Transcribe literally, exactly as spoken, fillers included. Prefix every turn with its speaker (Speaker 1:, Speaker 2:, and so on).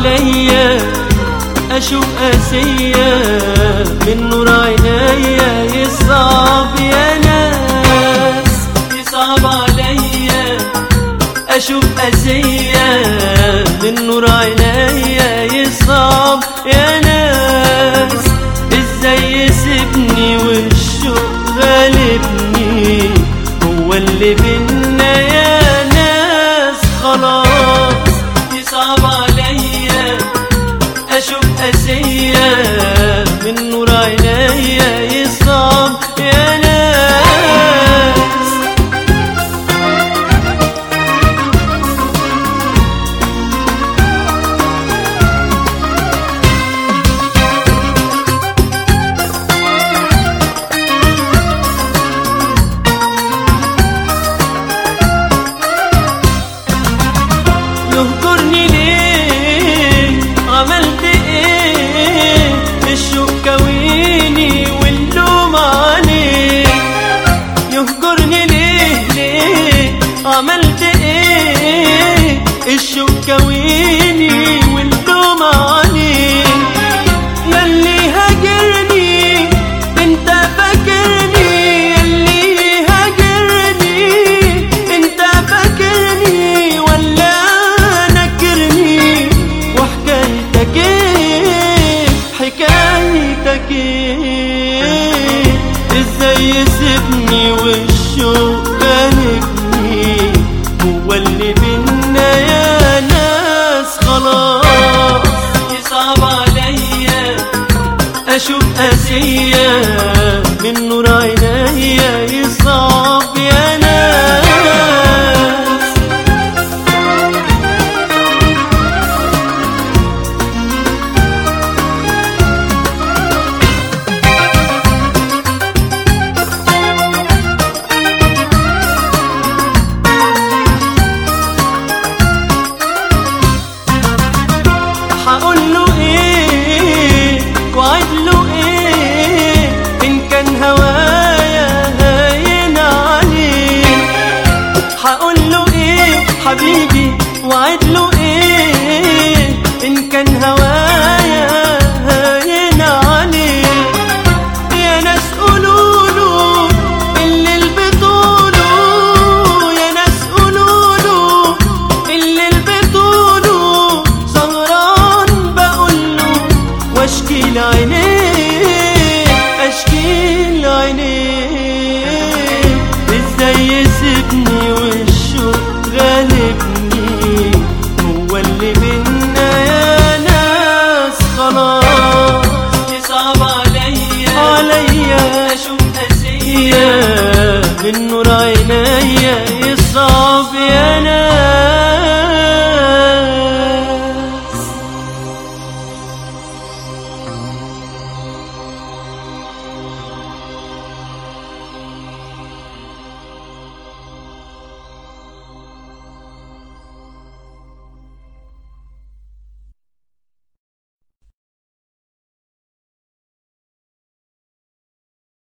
Speaker 1: عليا اشوف قاسية من نور عينيا. يصعب يا ناس يصعب عليا اشوف قاسية من نور عينيا. يصعب يا ناس ازاي يسيبني والشوق غالبني هو اللي بينا يا ناس خلاص. يصعب عليا اشوف قاسية من نور عينيا. يصعب يا ناس يهجرني ليه عملت ايه الشوق كويني واللوم عليه. يهجرني ليه ليه عملت ايه الشوق كويني واللوم عليه. ياللي هاجرني انت فاكرني ياللي هاجرني انت فاكرني ولا وحكايتك ايه حكايتك ايه. ازاي يسيبني والشوق غالبني هو اللي بينا يا ناس خلاص. يصعب عليا اشوف قاسية من نور عينيا. يصعب يا ناس هقوله ايه وعدله ايه ان كان هوايا هاين عليه. هقوله ايه حبيبي وعدله ايه ان كان هوايا هاين عليه. يا ناس قولوله اللي بتقوله يا ناس قولوله اللي بتقوله سهران بقوله واشكي لعينيه اشكي لعينيه. ازاي يسيبني والشوق غالبني هو اللي بينا يا ناس خلاص. يصعب عليا عليا اشوف قاسية من نور عينيا.